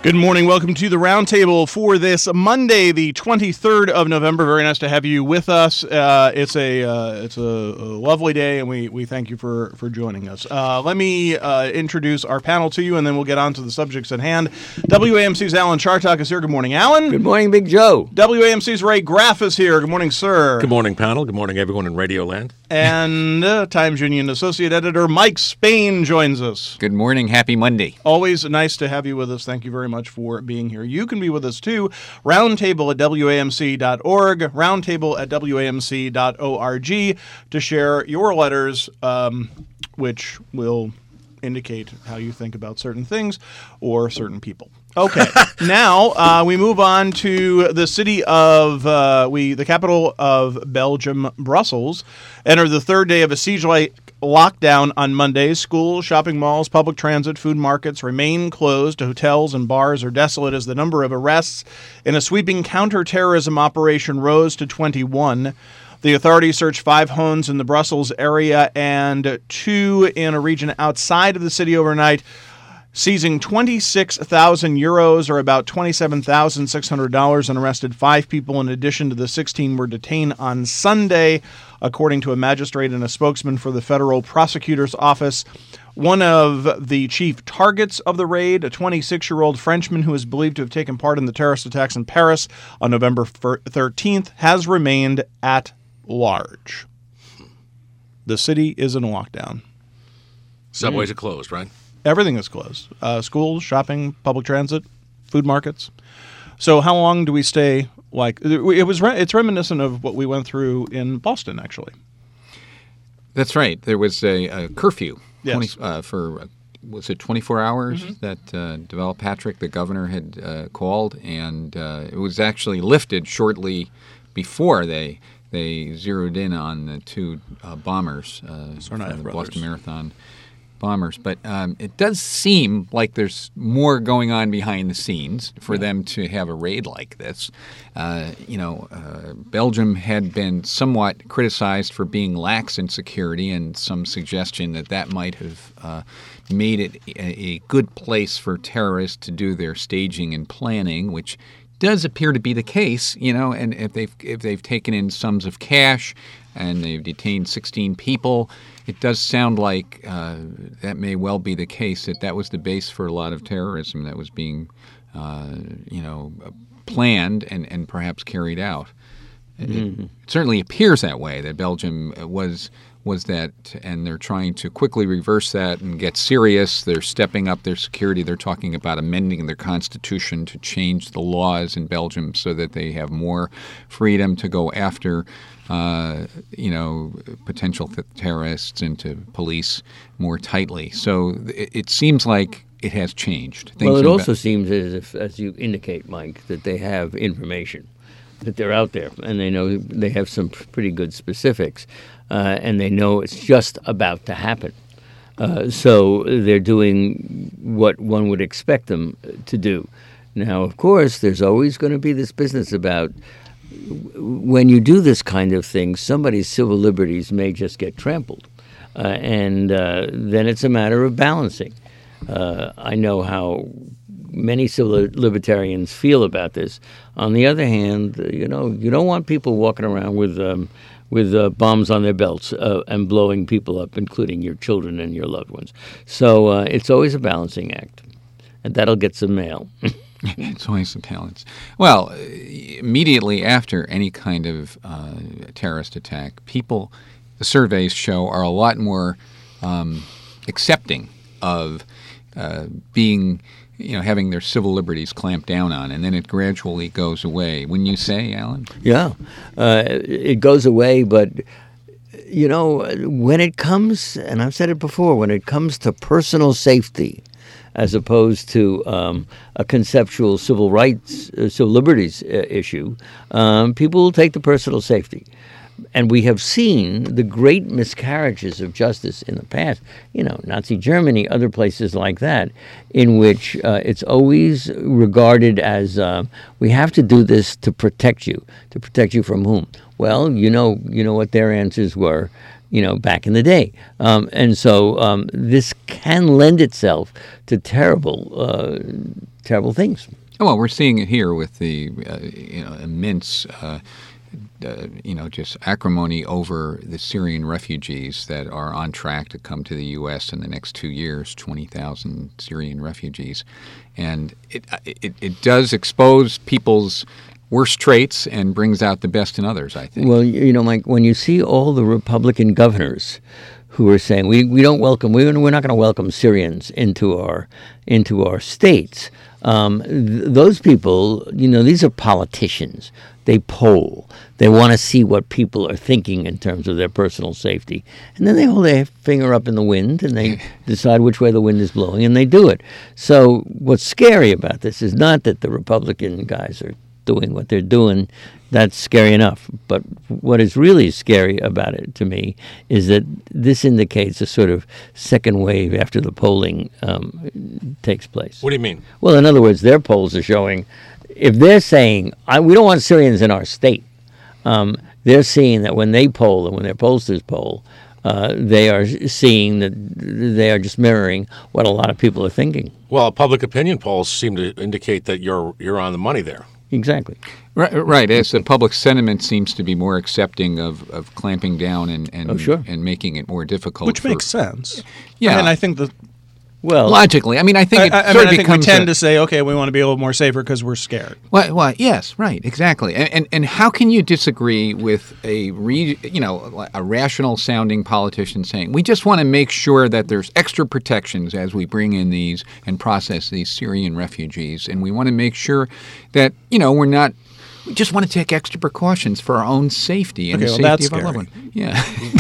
Good morning. Welcome to the Roundtable for this Monday, the 23rd of November. Very nice to have you with us. It's a lovely day, and we thank you for joining us. Let me introduce our panel to you, and then we'll get on to the subjects at hand. WAMC's Alan Chartock is here. Good morning, Alan. Good morning, Big Joe. WAMC's Ray Graff is here. Good morning, sir. Good morning, panel. Good morning, everyone in Radio Land. And Times Union Associate Editor Mike Spain joins us. Good morning. Happy Monday. Always nice to have you with us. Thank you very much for being here. You can be with us too. Roundtable at WAMC.org, roundtable at WAMC.org to share your letters, which will indicate how you think about certain things or certain people. Okay, now we move on to the city of, the capital of Belgium, Brussels, entered the third day of a siege-like lockdown on Monday. Schools, shopping malls, public transit, food markets remain closed. Hotels and bars are desolate as the number of arrests in a sweeping counterterrorism operation rose to 21. The authorities searched 5 homes in the Brussels area and 2 in a region outside of the city overnight, seizing 26,000 euros, or about $27,600, and arrested 5 people. In addition to the 16 were detained on Sunday, according to a magistrate and a spokesman for the Federal Prosecutor's Office. One of the chief targets of the raid, a 26-year-old Frenchman who is believed to have taken part in the terrorist attacks in Paris on November 13th, has remained at large. The city is in lockdown. Subways are closed, right? Everything is closed. Schools, shopping, public transit, food markets. So how long do we stay like... It's reminiscent of what we went through in Boston, actually. That's right. There was a curfew Yes. was it 24 hours that Deval Patrick, the governor, had called, and it was actually lifted shortly before they zeroed in on the 2 bombers, from the Boston Marathon bombers. But it does seem like there's more going on behind the scenes for them to have a raid like this. Belgium had been somewhat criticized for being lax in security, and some suggestion that might have made it a good place for terrorists to do their staging and planning, which does appear to be the case, and if they've taken in sums of cash and they've detained 16 people, it does sound like that may well be the case, that was the base for a lot of terrorism that was being, planned and perhaps carried out. It certainly appears that way, that Belgium was that, and they're trying to quickly reverse that and get serious. They're stepping up their security. They're talking about amending their constitution to change the laws in Belgium so that they have more freedom to go after potential terrorists and to police more tightly. So it seems like it has changed. Well, it also seems as if, as you indicate, Mike, that they have information, that they're out there, and they know they have some pretty good specifics, and they know it's just about to happen. So they're doing what one would expect them to do. Now, of course, there's always going to be this business about when you do this kind of thing, somebody's civil liberties may just get trampled, and then it's a matter of balancing. I know how many civil libertarians feel about this. On the other hand, you don't want people walking around with bombs on their belts and blowing people up, including your children and your loved ones. So it's always a balancing act, and that'll get some mail. It's always a balance. Well, immediately after any kind of terrorist attack, the surveys show, are a lot more accepting of being, having their civil liberties clamped down on, and then it gradually goes away. Wouldn't you say, Alan? Yeah, it goes away, but when it comes, and I've said it before, when it comes to personal safety, as opposed to a conceptual civil rights, civil liberties issue, people will take the personal safety. And we have seen the great miscarriages of justice in the past, Nazi Germany, other places like that, in which it's always regarded as we have to do this to protect you. To protect you from whom? Well, you know what their answers were. back in the day. And so this can lend itself to terrible things. Well, we're seeing it here with the immense just acrimony over the Syrian refugees that are on track to come to the U.S. in the next 2 years, 20,000 Syrian refugees. And it does expose people's worst traits and brings out the best in others, I think. Well, Mike, when you see all the Republican governors who are saying we're not going to welcome Syrians into our states, those people, these are politicians. They poll. They want to see what people are thinking in terms of their personal safety. And then they hold their finger up in the wind and they decide which way the wind is blowing, and they do it. So what's scary about this is not that the Republican guys are doing what they're doing. That's scary enough. But what is really scary about it to me is that this indicates a sort of second wave after the polling takes place. What do you mean? Well, in other words, their polls are showing, if they're saying, we don't want Syrians in our state, they're seeing that when they poll and when their pollsters poll, they are seeing that they are just mirroring what a lot of people are thinking. Well, public opinion polls seem to indicate that you're on the money there. Exactly. Right. As the public sentiment seems to be more accepting of clamping down and making it more difficult. Which makes sense. Yeah. And I think that... Well, logically, I think I think we tend to say, okay, we want to be a little more safer because we're scared. Well, yes, right, exactly. And how can you disagree with a rational sounding politician saying we just want to make sure that there's extra protections as we bring in these and process these Syrian refugees, and we want to make sure that we just want to take extra precautions for our own safety and the safety of our loved one. Yeah.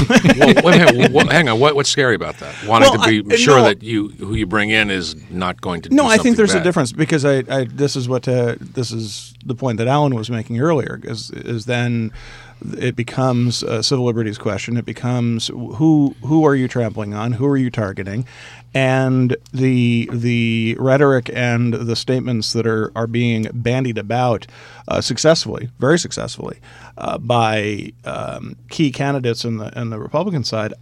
Hang on. What's scary about that? Wanting to be sure that who you bring in is not going to do something I think there's bad. a difference because this is the point that Alan was making earlier is then it becomes a civil liberties question. It becomes who are you trampling on? Who are you targeting? And the rhetoric and the statements that are being bandied about successfully, very successfully, by key candidates in the Republican side,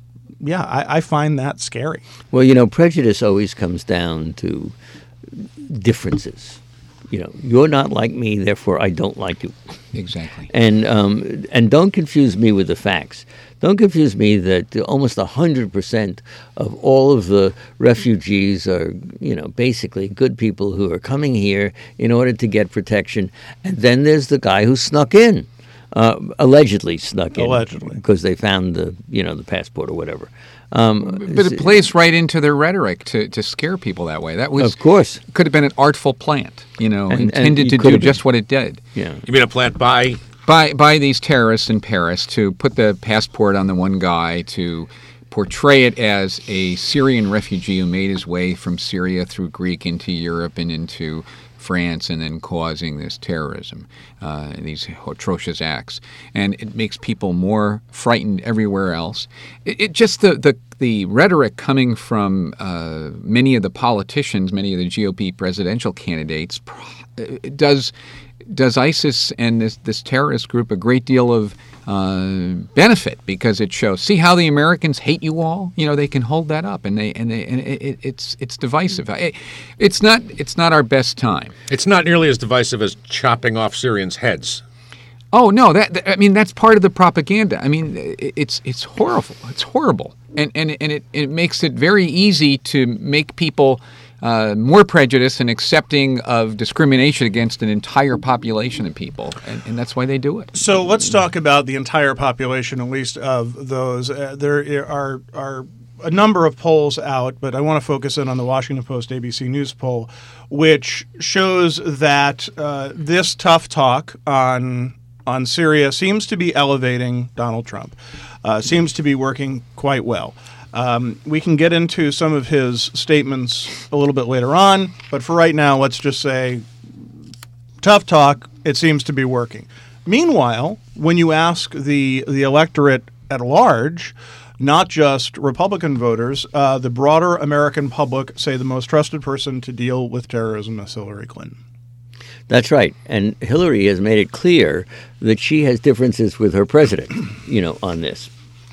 I find that scary. Well, prejudice always comes down to differences. You're not like me, therefore I don't like you. Exactly. And don't confuse me with the facts. Don't confuse me that almost 100% of all of the refugees are, basically good people who are coming here in order to get protection. And then there's the guy who snuck in, allegedly snuck in. Allegedly. Because they found the passport or whatever. But it plays right into their rhetoric to scare people that way. That was, of course, could have been an artful plant, intended to do just what it did. Yeah. You mean a plant by these terrorists in Paris to put the passport on the one guy, to portray it as a Syrian refugee who made his way from Syria through Greece into Europe and into France, and then causing this terrorism, these atrocious acts, and it makes people more frightened everywhere else. It just the rhetoric coming from many of the politicians, many of the GOP presidential candidates, does ISIS and this terrorist group a great deal of benefit, because it shows, see how the Americans hate you all. They can hold that up, and it's divisive. It's not our best time. It's not nearly as divisive as chopping off Syrians' heads. Oh no, that's part of the propaganda. It's horrible. It's horrible, and it makes it very easy to make people more prejudiced and accepting of discrimination against an entire population of people, and that's why they do it. So let's talk about the entire population, at least of those. There are a number of polls out, but I want to focus in on the Washington Post ABC News poll, which shows that this tough talk on Syria seems to be elevating Donald Trump, seems to be working quite well. We can get into some of his statements a little bit later on, but for right now, let's just say tough talk, it seems to be working. Meanwhile, when you ask the electorate at large, not just Republican voters, the broader American public say the most trusted person to deal with terrorism is Hillary Clinton. That's right. And Hillary has made it clear that she has differences with her president, on this.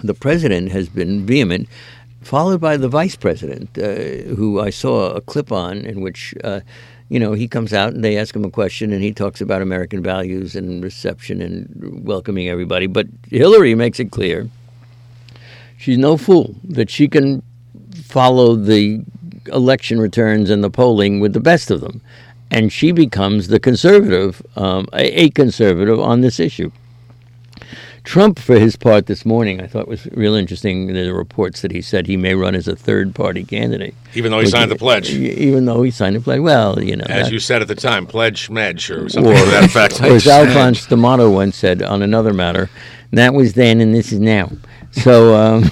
the president has been vehement, followed by the vice president, who I saw a clip on in which, he comes out and they ask him a question and he talks about American values and reception and welcoming everybody. But Hillary makes it clear she's no fool, that she can follow the election returns and the polling with the best of them. And she becomes the conservative, a conservative on this issue. Trump, for his part this morning, I thought was real interesting. There are reports that he said he may run as a third-party candidate. Even though he signed the pledge. Even though he signed the pledge. Well, As you said at the time, pledge medge or something to that effect. Or as Alphonse D'Amato once said on another matter, that was then and this is now. So,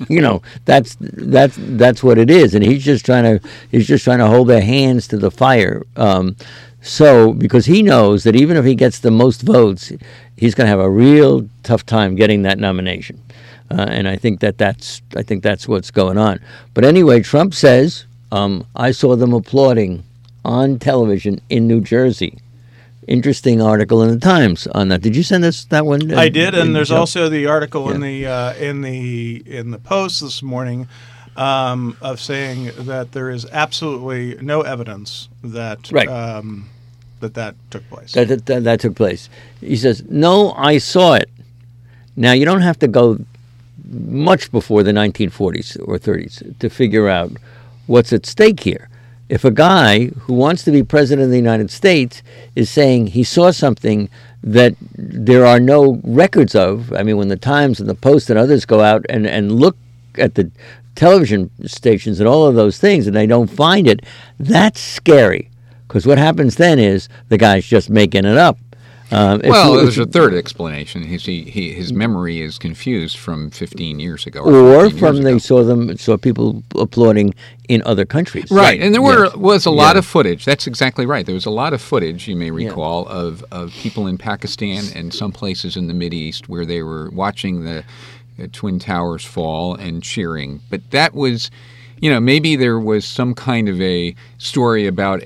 that's what it is. And he's just trying to hold their hands to the fire. Because he knows that even if he gets the most votes, he's going to have a real tough time getting that nomination, and I think that's what's going on. But anyway, Trump says, "I saw them applauding on television in New Jersey." Interesting article in the Times on that. Did you send us that one? I did, and there's also the article in the Post this morning. Of saying that there is absolutely no evidence that that took place. That took place. He says, "No, I saw it." Now, you don't have to go much before the 1940s or 30s to figure out what's at stake here. If a guy who wants to be president of the United States is saying he saw something that there are no records of, I mean, when the Times and the Post and others go out and look at the television stations and all of those things and they don't find it, that's scary. Because what happens then is the guy's just making it up. There's a third explanation. His memory is confused from 15 years ago. Or from they saw people applauding in other countries. Right, and there was a lot of footage. That's exactly right. There was a lot of footage, you may recall, of people in Pakistan and some places in the Mideast where they were watching the Twin Towers fall and cheering. But that was, maybe there was some kind of a story about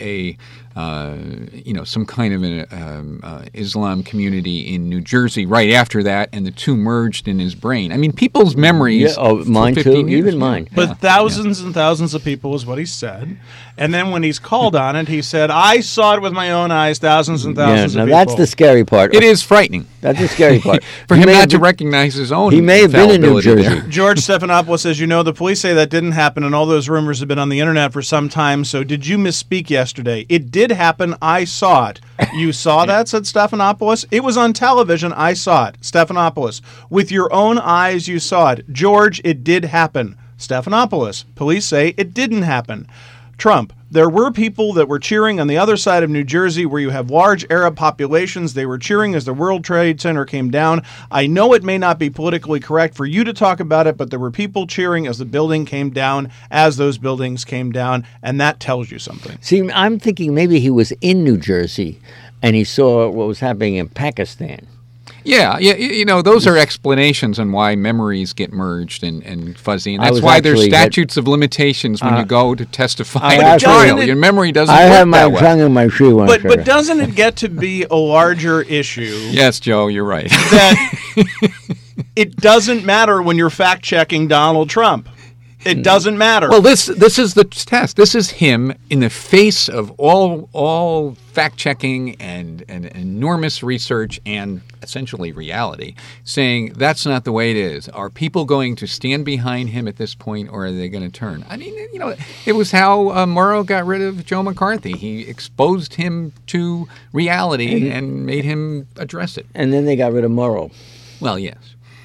some kind of an Islam community in New Jersey right after that, and the two merged in his brain. I mean, people's memories. Mine too, even mine. But thousands and thousands of people is what he said. And then when he's called on it, he said, "I saw it with my own eyes, thousands and thousands of people." That's the scary part. It is frightening. That's the scary part. For him not to recognize his own. He may have been in New Jersey. There. George Stephanopoulos says, the police say that didn't happen, and all those rumors have been on the internet for some time, so did you misspeak yesterday? It did happen. I saw it. You saw that, said Stephanopoulos? It was on television. I saw it. Stephanopoulos. With your own eyes, you saw it. George, it did happen. Stephanopoulos. Police say it didn't happen. Trump. There were people that were cheering on the other side of New Jersey where you have large Arab populations. They were cheering as the World Trade Center came down. I know it may not be politically correct for you to talk about it, but there were people cheering as the building came down, as those buildings came down, and that tells you something. See, I'm thinking maybe he was in New Jersey and he saw what was happening in Pakistan. Yeah, those are explanations on why memories get merged and fuzzy, and that's why there's statutes of limitations when you go to testify at a trial. Your memory doesn't work that way. I have my tongue in my shoe. But doesn't it get to be a larger issue? Yes, Joe, you're right. That it doesn't matter when you're fact-checking Donald Trump. It doesn't matter. Well, this is the test. This is him in the face of all fact-checking and enormous research and essentially reality, saying that's not the way it is. Are people going to stand behind him at this point, or are they going to turn? I mean, it was how Murrow got rid of Joe McCarthy. He exposed him to reality and made him address it. And then they got rid of Murrow. Well, yes.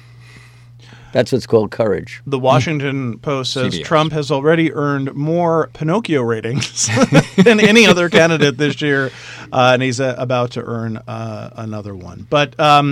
That's what's called courage. The Washington Post says CBS. Trump has already earned more Pinocchio ratings than any other candidate this year, and he's about to earn another one. But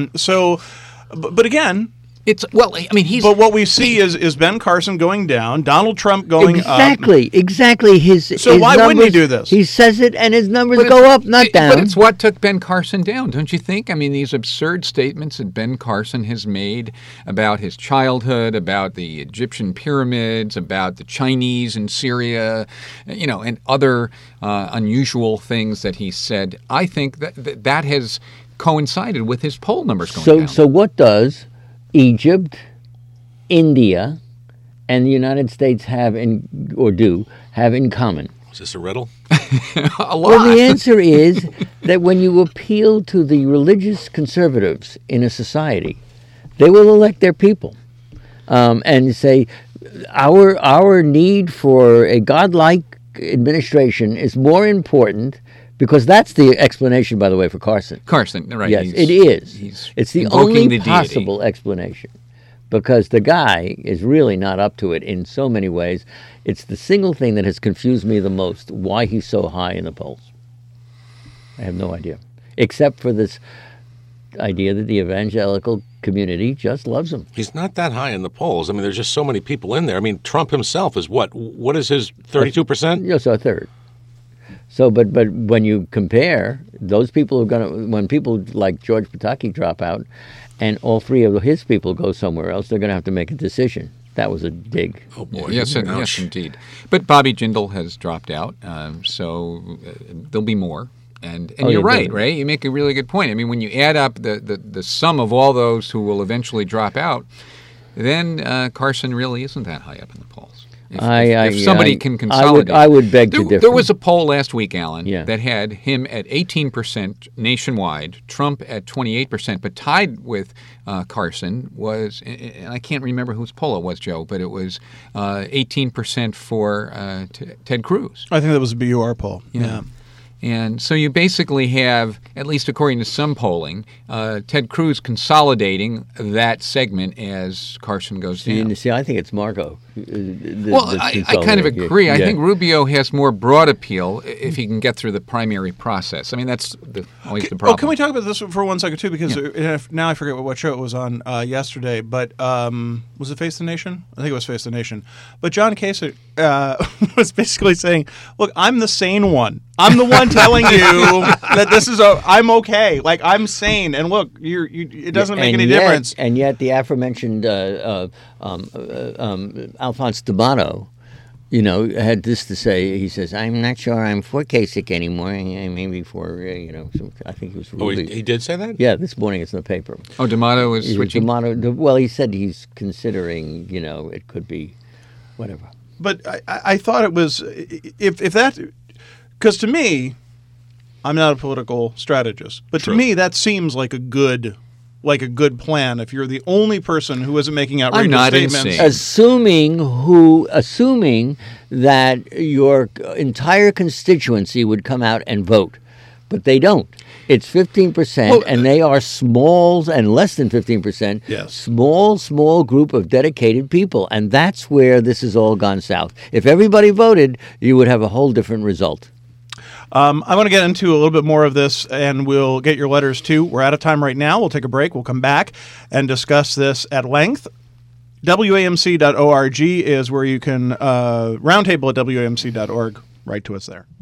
again, But what we see is Ben Carson going down, Donald Trump going up. Exactly. So why wouldn't he do this? He says it, and his numbers go up, not down. But it's what took Ben Carson down, don't you think? I mean, these absurd statements that Ben Carson has made about his childhood, about the Egyptian pyramids, about the Chinese in Syria, and other unusual things that he said. I think that has coincided with his poll numbers going down. So what does Egypt, India and the United States have in common? Is this a riddle? A lot. Well, the answer is that when you appeal to the religious conservatives in a society, they will elect their people and say, our need for a godlike administration is more important, because that's the explanation, by the way, for Carson. Carson, right. Yes, it is. It's the invoking only the deity. possible explanation, because the guy is really not up to it in so many ways. It's the single thing that has confused me the most, why he's so high in the polls. I have no idea, except for this idea that the evangelical community just loves him. He's not that high in the polls. I mean, there's just so many people in there. I mean, Trump himself is what? What is his 32%? Yes, a third. So, but when you compare those people who are going to, when people like George Pataki drop out, and all three of his people go somewhere else, they're going to have to make a decision. That was a dig. Oh boy! Yes, indeed. But Bobby Jindal has dropped out, so there'll be more. And you're right, Ray. You make a really good point. I mean, when you add up the sum of all those who will eventually drop out, then Carson really isn't that high up in the polls. If somebody can consolidate. I would beg to differ. There was a poll last week, Alan, Yeah. that had him at 18% nationwide, Trump at 28%, but tied with Carson was, and I can't remember whose poll it was, Joe, but it was 18% for Ted Cruz. I think that was a BUR poll. Yeah. And so you basically have, at least according to some polling, Ted Cruz consolidating that segment as Carson goes down. See, I think it's Marco. I kind of agree. I think Rubio has more broad appeal if he can get through the primary process. I mean, that's always the problem. Oh, can we talk about this for 1 second, too? Because now I forget what show it was on yesterday, but was it Face the Nation? I think it was Face the Nation. But John Kasich was basically saying, look, I'm the sane one. I'm the one telling you that this is I'm okay. Like, I'm sane. And look, it doesn't make any difference. And yet the aforementioned Alphonse D'Amato, had this to say. He says, I'm not sure I'm for Kasich anymore. Maybe for, I think he was Oh, he did say that? Yeah, this morning it's in the paper. Oh, D'Amato is switching? Well, he said he's considering, it could be whatever. But I thought it was, if that, because to me, I'm not a political strategist, but to me that seems like a good plan if you're the only person who isn't making outrageous I'm not statements. insane. Assuming that your entire constituency would come out and vote, but they don't. It's 15%, and they are smalls and less than 15%. Yes. Small group of dedicated people, and that's where this has all gone south. If everybody voted, you would have a whole different result. I want to get into a little bit more of this, and we'll get your letters too. We're out of time right now. We'll take a break. We'll come back and discuss this at length. WAMC.org is where you can roundtable at WAMC.org. Write to us there.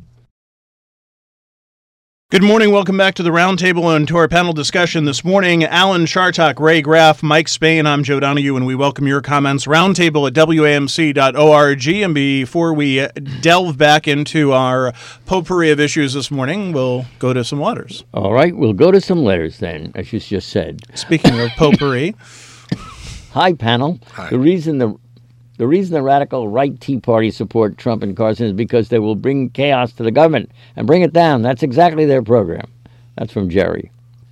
Good morning. Welcome back to the Roundtable and to our panel discussion this morning. Alan Chartock, Ray Graff, Mike Spain. I'm Joe Donahue, and we welcome your comments. Roundtable at WAMC.org. And before we delve back into our potpourri of issues this morning, we'll go to some letters. All right, we'll go to some letters then, as you just said. Speaking of potpourri. Hi, panel. Hi. The reason the radical right Tea Party support Trump and Carson is because they will bring chaos to the government and bring it down. That's exactly their program. That's from Jerry.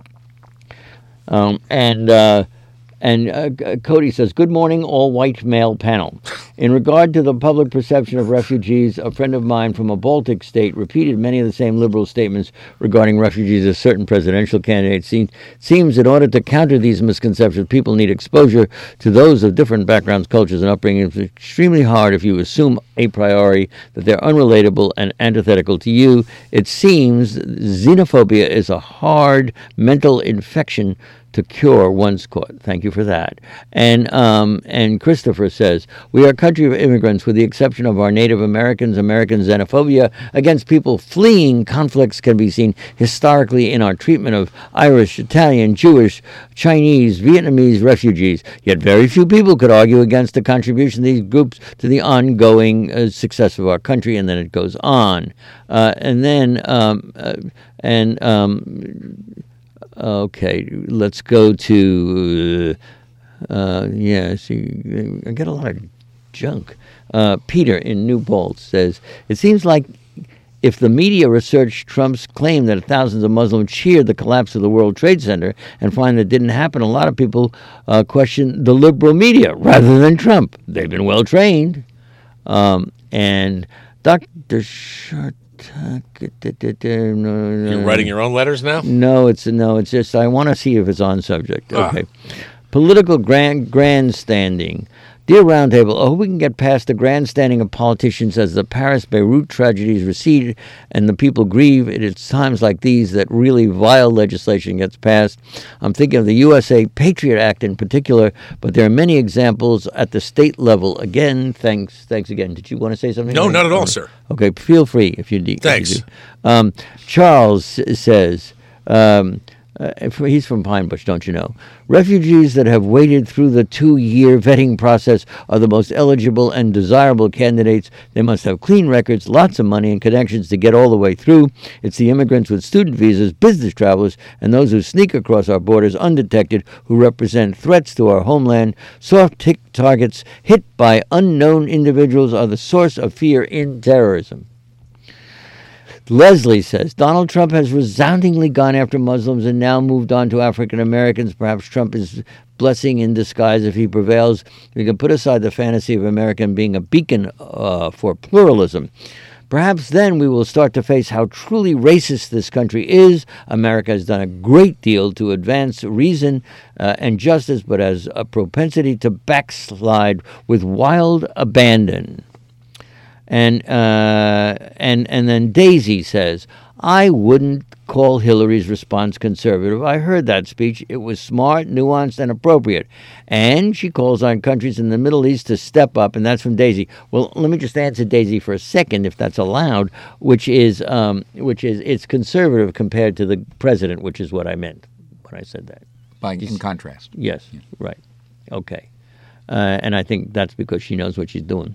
Cody says, good morning, all-white male panel. In regard to the public perception of refugees, a friend of mine from a Baltic state repeated many of the same liberal statements regarding refugees as certain presidential candidates. Seems in order to counter these misconceptions, people need exposure to those of different backgrounds, cultures, and upbringing. It's extremely hard if you assume a priori that they're unrelatable and antithetical to you. It seems xenophobia is a hard mental infection to cure once caught. Thank you for that. And Christopher says, we are a country of immigrants with the exception of our Native American xenophobia against people fleeing conflicts can be seen historically in our treatment of Irish, Italian, Jewish, Chinese, Vietnamese refugees. Yet very few people could argue against the contribution of these groups to the ongoing success of our country. And then it goes on. Okay, let's go to I get a lot of junk. Peter in New Paltz says, it seems like if the media research Trump's claim that thousands of Muslims cheered the collapse of the World Trade Center and find that didn't happen, a lot of people question the liberal media rather than Trump. They've been well trained. And Dr. Shartak... You're writing your own letters now? No, it's just I want to see if it's on subject. Okay. Political grandstanding. Dear Roundtable, I hope we can get past the grandstanding of politicians as the Paris-Beirut tragedies recede and the people grieve. It is times like these that really vile legislation gets passed. I'm thinking of the USA Patriot Act in particular, but there are many examples at the state level. Again, thanks again. Did you want to say something? No, not at all, sir. Okay, feel free if you need. Thanks. Charles says... he's from Pine Bush, don't you know? Refugees that have waited through the 2-year vetting process are the most eligible and desirable candidates. They must have clean records, lots of money, and connections to get all the way through. It's the immigrants with student visas, business travelers, and those who sneak across our borders undetected who represent threats to our homeland. Soft targets hit by unknown individuals are the source of fear in terrorism. Leslie says, Donald Trump has resoundingly gone after Muslims and now moved on to African Americans. Perhaps Trump is blessing in disguise if he prevails. We can put aside the fantasy of America being a beacon for pluralism. Perhaps then we will start to face how truly racist this country is. America has done a great deal to advance reason and justice, but has a propensity to backslide with wild abandon. And then Daisy says, I wouldn't call Hillary's response conservative. I heard that speech. It was smart, nuanced, and appropriate. And she calls on countries in the Middle East to step up, and that's from Daisy. Well, let me just answer Daisy for a second, if that's allowed, which is it's conservative compared to the president, which is what I meant when I said that. In contrast. Yes, yeah. Right. Okay. And I think that's because she knows what she's doing.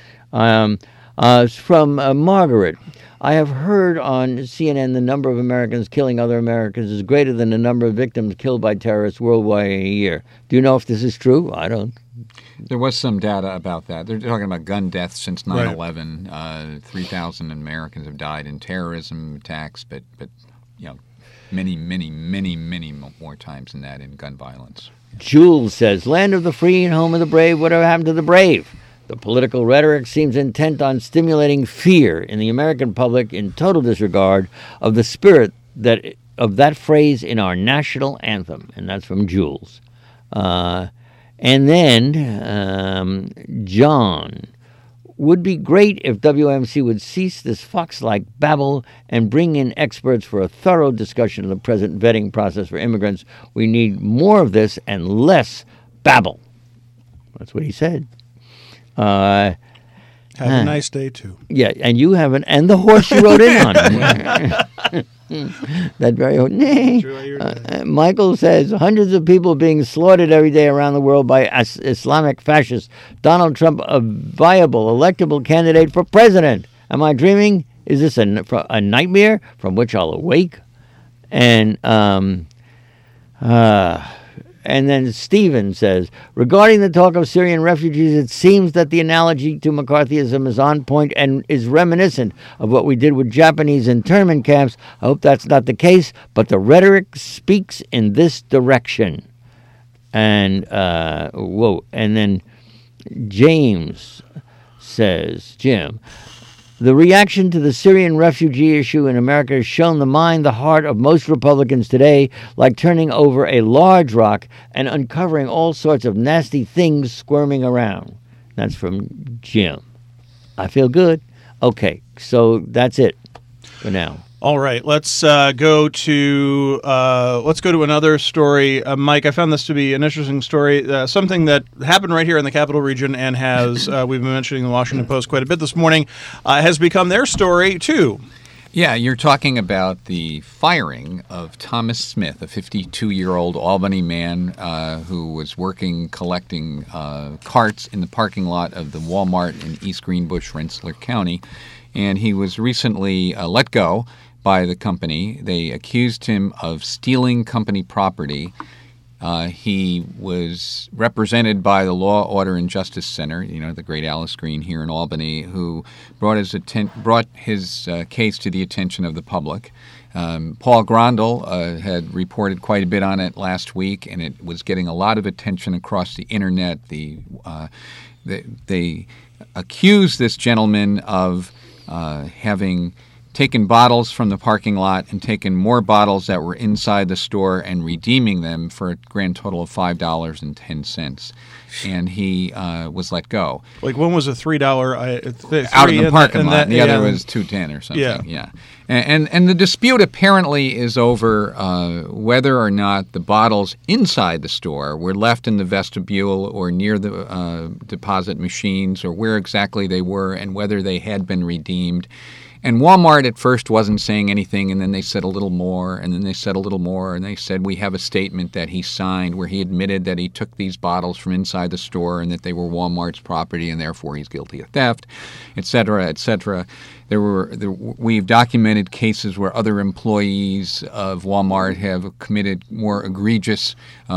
From Margaret, I have heard on CNN the number of Americans killing other Americans is greater than the number of victims killed by terrorists worldwide in a year. Do you know if this is true? I don't. There was some data about that. They're talking about gun deaths since 9/11. 3,000 Americans have died in terrorism attacks, but many more times than that in gun violence. Jules says, land of the free and home of the brave, whatever happened to the brave? The political rhetoric seems intent on stimulating fear in the American public in total disregard of the spirit of that phrase in our national anthem. And that's from Jules. And then John, would be great if WMC would cease this fox-like babble and bring in experts for a thorough discussion of the present vetting process for immigrants. We need more of this and less babble. That's what he said. Have a nice day, too. Yeah, and you have and the horse you rode in on. That very Michael says, hundreds of people being slaughtered every day around the world by Islamic fascists. Donald Trump, a viable, electable candidate for president. Am I dreaming? Is this a nightmare from which I'll awake? And then Stephen says, regarding the talk of Syrian refugees, it seems that the analogy to McCarthyism is on point and is reminiscent of what we did with Japanese internment camps. I hope that's not the case, but the rhetoric speaks in this direction. And, and then James says, Jim, the reaction to the Syrian refugee issue in America has shown the mind, the heart of most Republicans today, like turning over a large rock and uncovering all sorts of nasty things squirming around. That's from Jim. I feel good. Okay, so that's it for now. All right, let's go to another story. Mike, I found this to be an interesting story, something that happened right here in the Capital Region and has, we've been mentioning the Washington Post quite a bit this morning, has become their story too. Yeah, you're talking about the firing of Thomas Smith, a 52-year-old Albany man who was collecting carts in the parking lot of the Walmart in East Greenbush, Rensselaer County, and he was recently let go by the company. They accused him of stealing company property. He was represented by the Law, Order, and Justice Center, the great Alice Green here in Albany, who brought his case to the attention of the public. Paul Grondel had reported quite a bit on it last week, and it was getting a lot of attention across the internet. They accused this gentleman of having taken bottles from the parking lot and taken more bottles that were inside the store and redeeming them for a grand total of $5.10. And he was let go. Like one was a $3 out in the parking lot, and the other was $2.10 or something. Yeah. And the dispute apparently is over whether or not the bottles inside the store were left in the vestibule or near the deposit machines, or where exactly they were, and whether they had been redeemed. And Walmart at first wasn't saying anything, and then they said a little more, and then they said a little more, and they said, we have a statement that he signed where he admitted that he took these bottles from inside the store and that they were Walmart's property, and therefore he's guilty of theft, et cetera, et cetera. We've documented cases where other employees of Walmart have committed more egregious,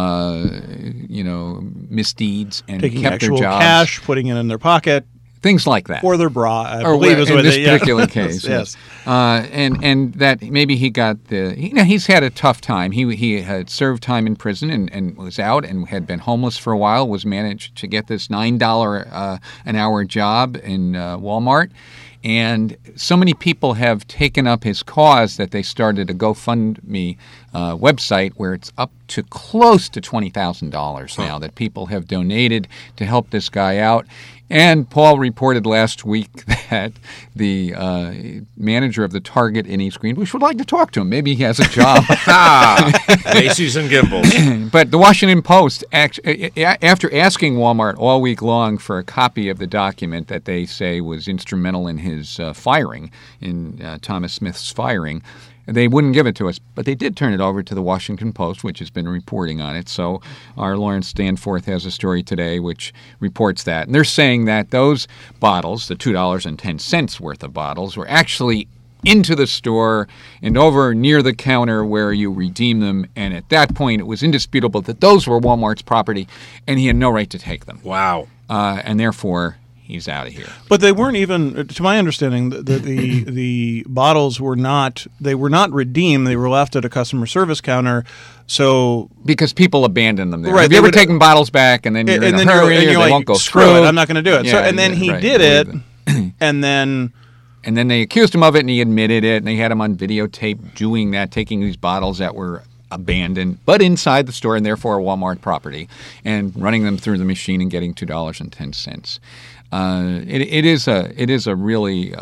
misdeeds and taking kept their actual jobs. Cash, putting it in their pocket. Things like that. Or their bra, I or believe is in what this they, particular case. Yes. And that maybe he got he's had a tough time. He had served time in prison and was out and had been homeless for a while, was managed to get this $9 an hour job in Walmart. And so many people have taken up his cause that they started a GoFundMe website where it's up to close to $20,000 now that people have donated to help this guy out. And Paul reported last week that the manager of the Target in East Greenbush would like to talk to him. Maybe he has a job. Macy's and Gimbels. But the Washington Post, after asking Walmart all week long for a copy of the document that they say was instrumental in his firing, in Thomas Smith's firing, they wouldn't give it to us, but they did turn it over to the Washington Post, which has been reporting on it. So our Lawrence Danforth has a story today which reports that. And they're saying that those bottles, the $2.10 worth of bottles, were actually into the store and over near the counter where you redeem them. And at that point, it was indisputable that those were Walmart's property, and he had no right to take them. Wow. And therefore, he's out of here. But they weren't even, to my understanding, the bottles were not redeemed. They were left at a customer service counter. So because people abandon them there. Right, Have you ever taken bottles back and then you're in a hurry or they like, won't go screw through? it, I'm not going to do it. Yeah, so, and then he did it, and then they accused him of it, and he admitted it, and they had him on videotape doing that, taking these bottles that were abandoned, but inside the store and therefore Walmart property, and running them through the machine and getting $2.10. It is a really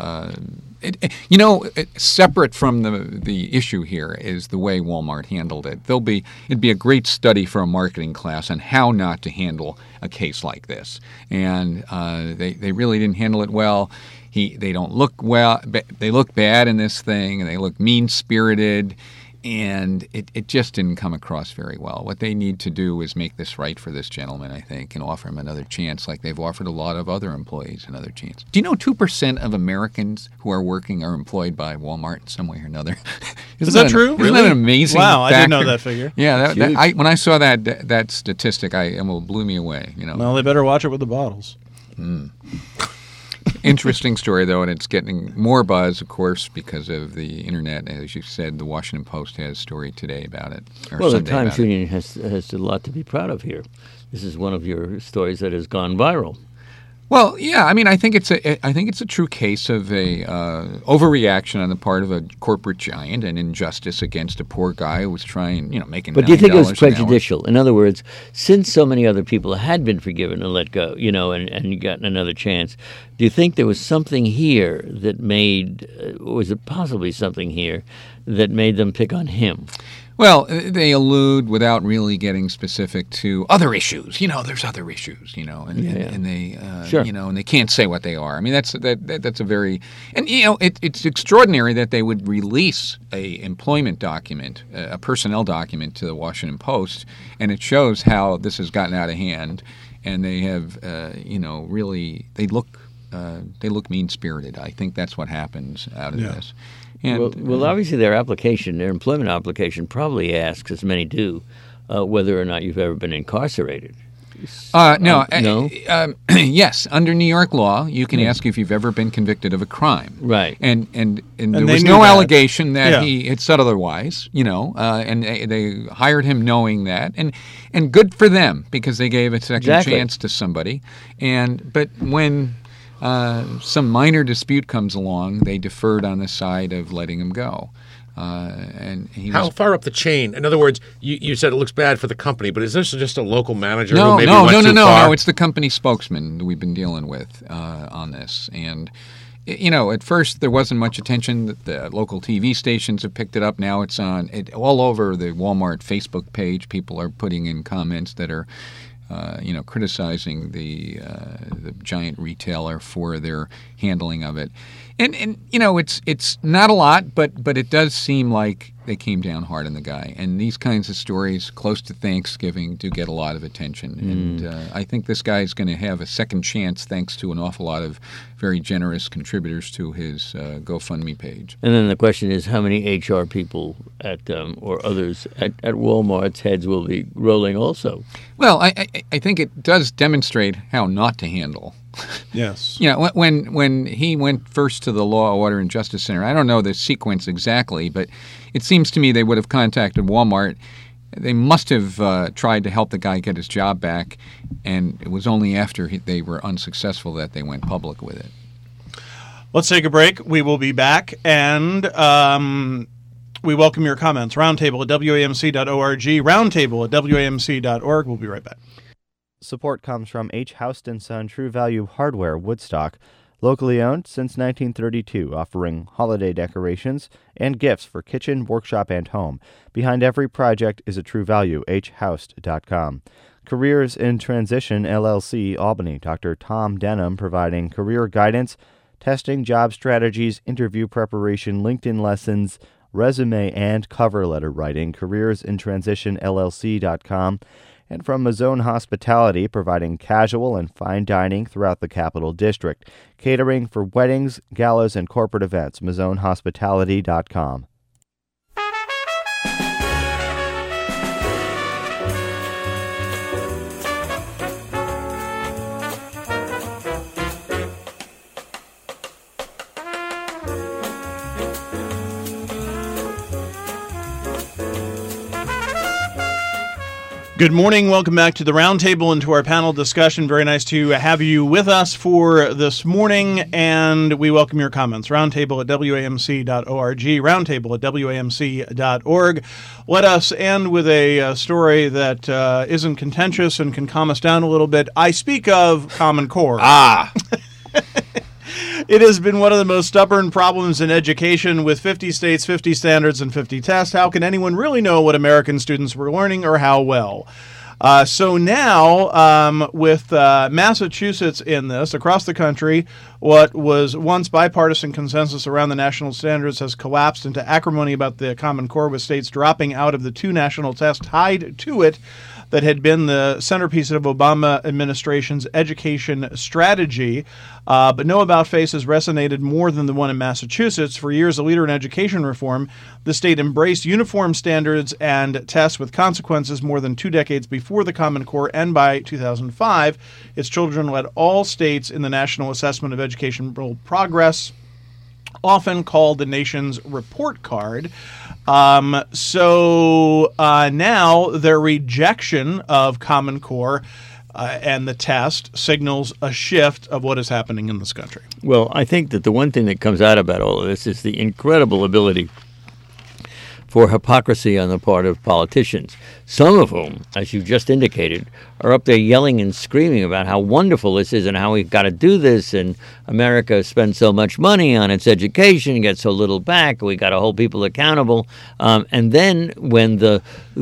separate from the issue here is the way Walmart handled it. It'd be a great study for a marketing class on how not to handle a case like this, and they really didn't handle it well. They don't look well. They look bad in this thing, and they look mean-spirited. And it just didn't come across very well. What they need to do is make this right for this gentleman, I think, and offer him another chance like they've offered a lot of other employees another chance. Do you know 2% of Americans who are working are employed by Walmart in some way or another? Is that true? Isn't that an amazing Wow, factor? I didn't know that figure. Yeah, when I saw that statistic, it blew me away. Well, they better watch it with the bottles. Interesting story, though, and it's getting more buzz, of course, because of the Internet. As you said, the Washington Post has a story today about it. Well, the Times Union has a lot to be proud of here. This is one of your stories that has gone viral. Well, yeah, I mean, I think it's a true case of a overreaction on the part of a corporate giant and injustice against a poor guy who was trying, making. But do you think it was prejudicial? In other words, since so many other people had been forgiven and let go, and gotten another chance, do you think there was something here that was it possibly something here that made them pick on him? Well, they allude without really getting specific to other issues. There's other issues. And they, sure. And they can't say what they are. I mean, that's a very, and it's extraordinary that they would release a employment document, a personnel document to the Washington Post, and it shows how this has gotten out of hand, and they have, really they look mean-spirited. I think that's what happens out of this. And, well, obviously their employment application probably asks, as many do, whether or not you've ever been incarcerated. No. No? Yes, under New York law, you can ask if you've ever been convicted of a crime. Right. And there they was knew no that. allegation that Yeah. he had said otherwise, and they hired him knowing that. And good for them, because they gave a second Exactly. chance to somebody. But when some minor dispute comes along, they deferred on the side of letting him go. And he How was far up the chain? In other words, you said it looks bad for the company, but is this just a local manager No, who maybe no, went no, too no, far? no. It's the company spokesman that we've been dealing with on this. And, at first there wasn't much attention. The local TV stations have picked it up. Now it's on all over the Walmart Facebook page. People are putting in comments that are, criticizing the giant retailer for their handling of it. And it's not a lot, but it does seem like they came down hard on the guy. And these kinds of stories close to Thanksgiving do get a lot of attention. And I think this guy's going to have a second chance thanks to an awful lot of very generous contributors to his GoFundMe page. And then the question is, how many HR people or others at Walmart's heads will be rolling also? Well, I think it does demonstrate how not to handle. Yes. When he went first to the Law, Order, and Justice Center, I don't know the sequence exactly, but it seems to me they would have contacted Walmart. They must have tried to help the guy get his job back, and it was only after they were unsuccessful that they went public with it. Let's take a break. We will be back, and we welcome your comments. Roundtable at WAMC.org, roundtable at WAMC.org. We'll be right back. Support comes from H. Houston Son True Value Hardware, Woodstock, locally owned since 1932, offering holiday decorations and gifts for kitchen, workshop, and home. Behind every project is a True Value, hhoust.com. Careers in Transition, LLC, Albany, Dr. Tom Denham providing career guidance, testing, job strategies, interview preparation, LinkedIn lessons, resume and cover letter writing, careersintransitionllc.com. And from Mazone Hospitality, providing casual and fine dining throughout the Capital District. Catering for weddings, galas, and corporate events. MazoneHospitality.com. Good morning. Welcome back to the Roundtable and to our panel discussion. Very nice to have you with us for this morning, and we welcome your comments. Roundtable at WAMC.org, roundtable at WAMC.org. Let us end with a story that isn't contentious and can calm us down a little bit. I speak of Common Core. It has been one of the most stubborn problems in education. With 50 states, 50 standards, and 50 tests, how can anyone really know what American students were learning or how well? So now, with Massachusetts in this, across the country, what was once bipartisan consensus around the national standards has collapsed into acrimony about the Common Core, with states dropping out of the two national tests tied to it that had been the centerpiece of Obama administration's education strategy. But no about-face has resonated more than the one in Massachusetts. For years, a leader in education reform, the state embraced uniform standards and tests with consequences more than 2 decades before the Common Core, and by 2005, its children led all states in the National Assessment of Educational Progress, often called the nation's report card. So now their rejection of Common Core and the test signals a shift of what is happening in this country. Well, I think that the one thing that comes out about all of this is the incredible ability for hypocrisy on the part of politicians, some of whom, as you just indicated, are up there yelling and screaming about how wonderful this is and how we've got to do this, and America spends so much money on its education, gets so little back, we got to hold people accountable. And then when the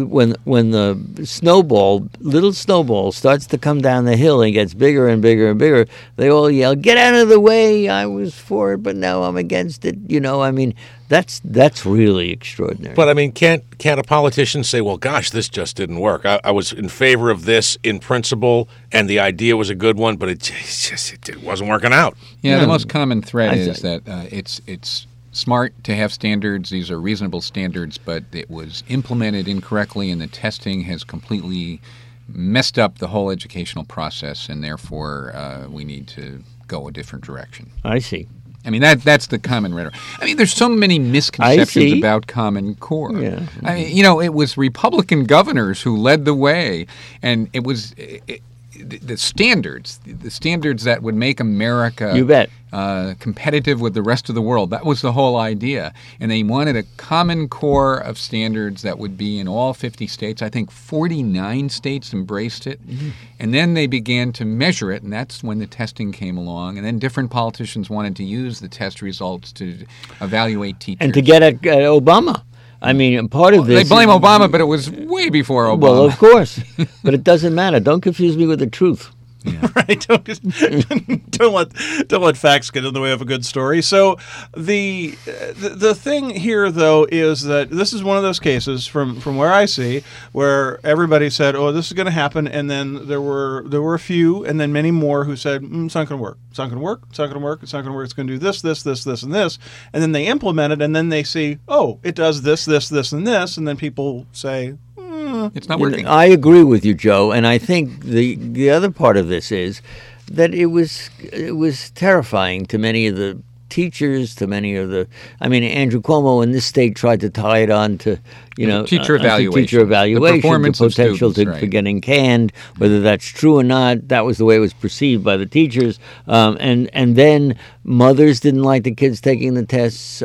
little snowball starts to come down the hill and gets bigger and bigger and bigger, they all yell, "Get out of the way! I was for it, but now I'm against it." That's really extraordinary. But I mean, can't a politician say, "Well, gosh, this just didn't work. I was in favor of this in principle, and the idea was a good one, but it wasn't working out." Yeah, the most common thread is that it's smart to have standards. These are reasonable standards, but it was implemented incorrectly, and the testing has completely messed up the whole educational process, and therefore we need to go a different direction. I see. I mean, that's the common rhetoric. I mean, there's so many misconceptions about Common Core. Yeah. I mean, you know, it was Republican governors who led the way, and it was the standards that would make America You bet. Competitive with the rest of the world. That was the whole idea. And they wanted a common core of standards that would be in all 50 states. I think 49 states embraced it. Mm-hmm. And then they began to measure it, and that's when the testing came along. And then different politicians wanted to use the test results to evaluate teachers. And to get at Obama. I mean, part of this... They blame Obama, but it was way before Obama. Well, of course. But it doesn't matter. Don't confuse me with the truth. Yeah. Right? Don't let facts get in the way of a good story. So the thing here, though, is that this is one of those cases from where I see where everybody said, "Oh, this is going to happen," and then there were a few, and then many more who said, "It's not going to work. It's not going to work. It's not going to work. It's not going to work. It's going to do this, this, this, this, and this," and then they implement it, and then they see, "Oh, it does this, this, this, and this," and then people say, it's not working. I agree with you, Joe, and I think the other part of this is that it was terrifying to many of the teachers, to many of the. I mean, Andrew Cuomo in this state tried to tie it on to teacher evaluation, the performance potential of students, for getting canned, whether that's true or not. That was the way it was perceived by the teachers, and then mothers didn't like the kids taking the tests.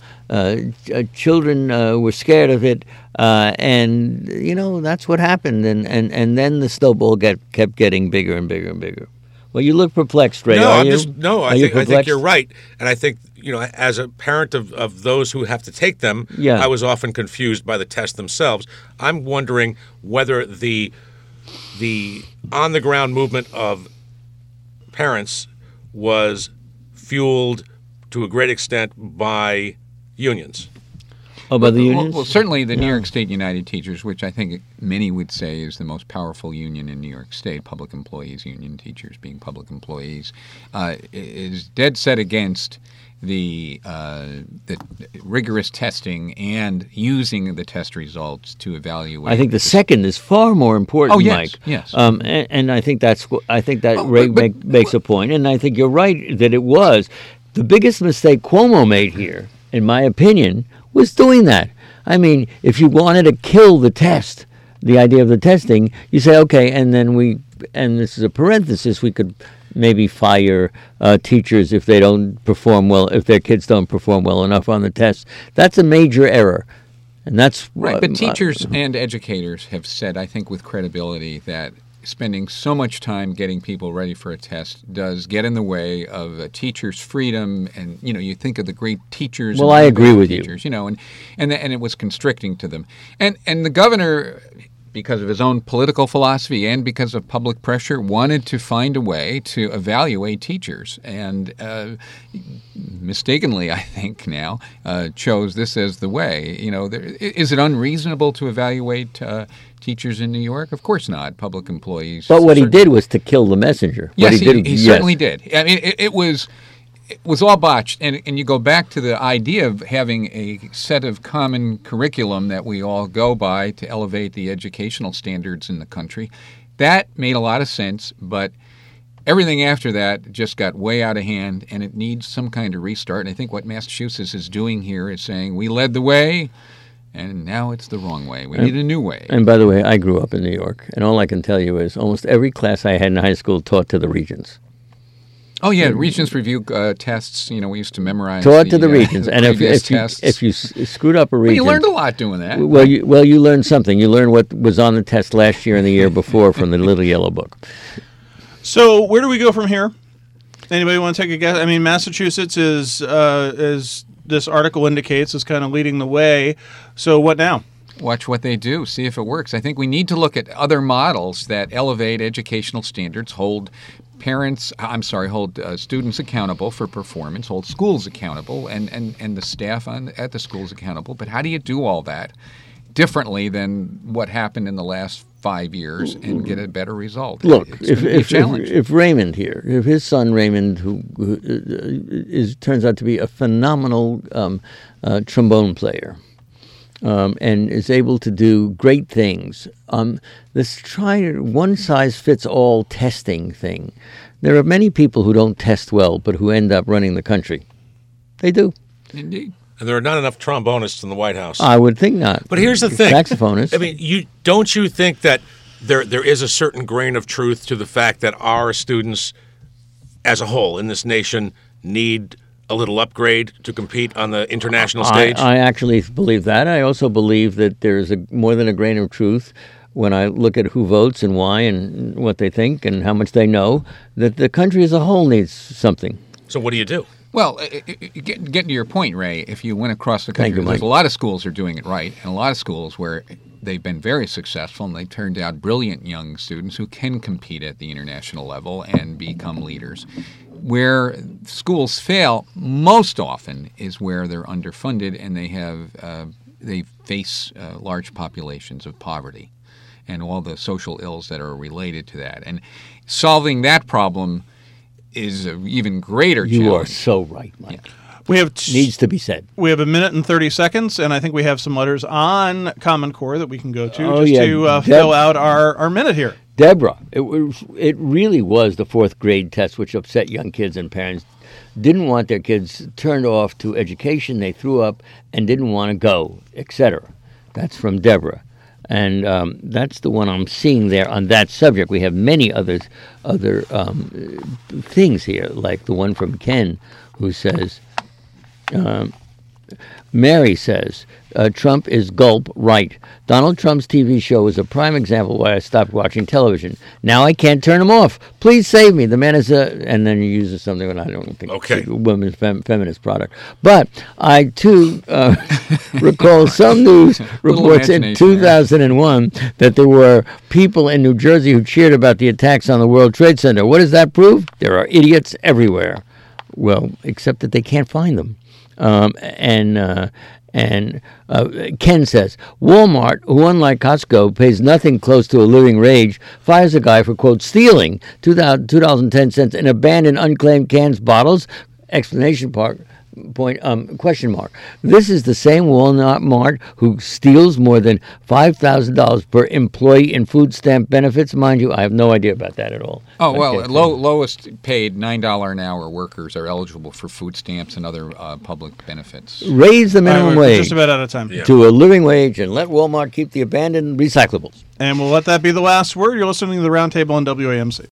Children were scared of it, and that's what happened. And then the snowball kept getting bigger and bigger and bigger. Well, you look perplexed, Ray. I perplexed? think you're right, and I think as a parent of those who have to take them, I was often confused by the tests themselves. I'm wondering whether the on the ground movement of parents was fueled to a great extent by unions. Oh, by the unions? Well, certainly the New York State United Teachers, which I think many would say is the most powerful union in New York State, public employees union, teachers being public employees, is dead set against the rigorous testing and using the test results to evaluate. I think the second is far more important, Mike. Yes. And I think Ray makes a point, and I think you're right that it was. The biggest mistake Cuomo made here, in my opinion, was doing that. I mean, if you wanted to kill the test, the idea of the testing, you say, okay, and this is a parenthesis, we could maybe fire teachers if they don't perform well, if their kids don't perform well enough on the test. That's a major error. And that's right. But teachers and educators have said, I think with credibility, that spending so much time getting people ready for a test does get in the way of a teacher's freedom. And you think of the great teachers. Well, I agree with teachers, and it was constricting to them. And the governor, because of his own political philosophy and because of public pressure, wanted to find a way to evaluate teachers, and mistakenly, I think now, chose this as the way. Is it unreasonable to evaluate teachers in New York? Of course not. Public employees. But what he did was to kill the messenger. Yes, he certainly did. I mean, it was all botched. And you go back to the idea of having a set of common curriculum that we all go by to elevate the educational standards in the country. That made a lot of sense, but everything after that just got way out of hand, and it needs some kind of restart. And I think what Massachusetts is doing here is saying, we led the way, and now it's the wrong way. We need a new way. And by the way, I grew up in New York, and all I can tell you is almost every class I had in high school taught to the regents. Oh, yeah, Regents review tests. We used to memorize. Taught to the Regents. And if you screwed up a Regent... Well, you learned a lot doing that. Well, you learned something. You learned what was on the test last year and the year before from the Little Yellow Book. So where do we go from here? Anybody want to take a guess? I mean, Massachusetts is this article indicates, is kind of leading the way. So what now? Watch what they do. See if it works. I think we need to look at other models that elevate educational standards, hold students accountable for performance, hold schools accountable, and the staff at the schools accountable. But how do you do all that differently than what happened in the last 5 years and get a better result. Look, if Raymond here, if his son Raymond, who turns out to be a phenomenal trombone player, and is able to do great things, this one-size-fits-all testing thing. There are many people who don't test well, but who end up running the country. They do. Indeed. And there are not enough trombonists in the White House. I would think not. But here's the thing. Saxophonists. I mean, don't you think that there is a certain grain of truth to the fact that our students as a whole in this nation need a little upgrade to compete on the international stage? I actually believe that. I also believe that there's more than a grain of truth when I look at who votes and why and what they think and how much they know, that the country as a whole needs something. So what do you do? Well, getting to your point, Ray, if you went across the country, there's a lot of schools are doing it right, and a lot of schools where they've been very successful, and they turned out brilliant young students who can compete at the international level and become leaders. Where schools fail most often is where they're underfunded and they face large populations of poverty and all the social ills that are related to that. And solving that problem is an even greater challenge. You are so right, Mike. Yeah. Needs to be said. We have 1 minute and 30 seconds, and I think we have some letters on Common Core that we can go to to fill out our minute here. Deborah, it really was the fourth grade test which upset young kids and parents. Didn't want their kids turned off to education. They threw up and didn't want to go, etc. That's from Deborah. And that's the one I'm seeing there on that subject. We have many other things here, like the one from Ken, who says, Mary says, Trump is gulp right. Donald Trump's TV show is a prime example why I stopped watching television. Now I can't turn him off. Please save me. The man is and then he uses something that I don't think it's a women's feminist product. But I, too, recall some news reports in 2001 that there were people in New Jersey who cheered about the attacks on the World Trade Center. What does that prove? There are idiots everywhere. Well, except that they can't find them. And Ken says, Walmart, who unlike Costco pays nothing close to a living wage, fires a guy for, quote, stealing 2010 cents in abandoned unclaimed cans bottles, question mark. This is the same Walmart who steals more than $5,000 per employee in food stamp benefits. Mind you, I have no idea about that at all. Oh, well, lowest paid $9 an hour workers are eligible for food stamps and other public benefits. Raise the minimum wage just about out of time. To a living wage and let Walmart keep the abandoned recyclables. And we'll let that be the last word. You're listening to the Roundtable on WAMC.